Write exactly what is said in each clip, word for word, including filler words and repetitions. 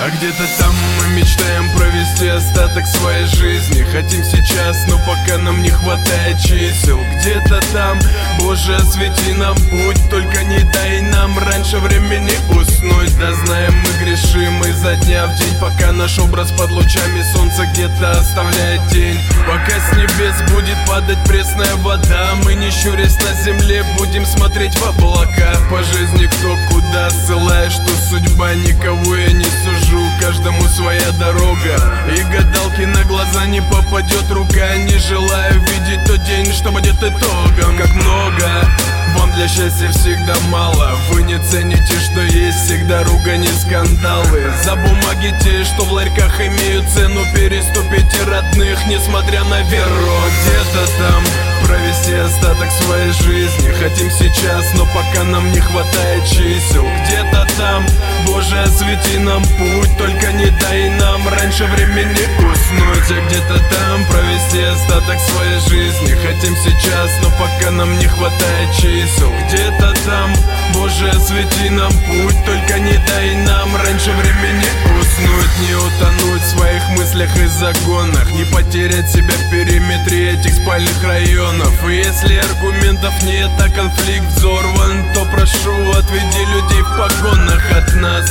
А где-то там мы мечтаем провести остаток своей жизни. Хотим сейчас, но пока нам не хватает чисел. Где-то там, Боже, освети нам путь, только не дай нам раньше времени уснуть. Да знаем, мы грешим изо дня в день, пока наш образ под лучами солнца где-то оставляет тень. Пока с небес будет падать пресная вода, мы не щурясь на земле будем смотреть в облака. По жизни кто куда ссылая, что судьба, никого я не сужу, каждому своя дорога. И гадалки на глаза не попадет рука, не желаю видеть тот день, что будет итогом. Как много вам для счастья всегда мало, вы не цените, что есть всегда ругань и скандалы. За бумаги те, что в ларьках имеют цену, переступите родных, несмотря на веру. Где-то там провести остаток своей жизни хотим сейчас, но пока нам не хватает чисел. Где-то там, Боже, освети нам путь, только не дай нам раньше времени уснуть. А где-то там провести остаток своей жизни хотим сейчас, но пока нам не хватает чисел. Где-то там, Боже, освети нам путь, только не дай нам раньше времени уснуть. Не утонуть в своих мыслях и загонах, не потерять себя в периметре этих спальных районов. И если аргументов нет, а конфликт взорван, то прошу, отведи людей в погонах от нас.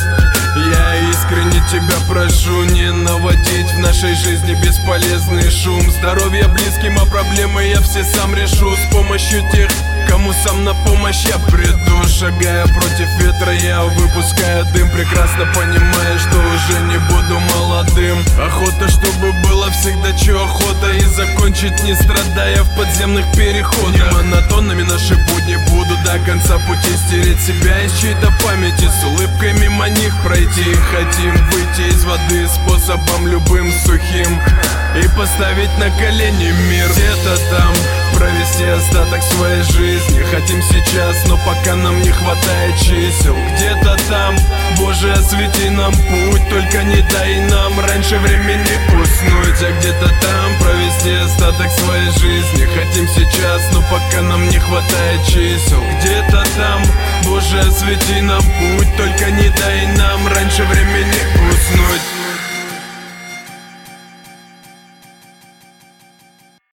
Я искренне тебя прошу не наводить в нашей жизни бесполезный шум. Здоровье близким, а проблемы я все сам решу с помощью тех, кому сам на помощь я приду. Шагая против ветра, я выпускаю дым, прекрасно понимая, что уже не буду молодым. Охота, чтобы было всегда чё охота, и закончить не страдая в подземных переходах. Не монотонными наши будни будут до конца пути, стереть себя из чьей-то памяти, с улыбкой мимо них пройти. Хотим выйти из воды способом любым сухим и поставить на колени мир. Где-то там провести остаток своей жизни хотим сейчас, но пока нам не хватает чисел. Где-то там, Боже, освети нам путь, только не дай нам раньше времени уснуть. А где-то там провести остаток своей жизни хотим сейчас, но пока нам не хватает чисел. Где-то там, Боже, освети нам путь, только не дай нам раньше времени уснуть.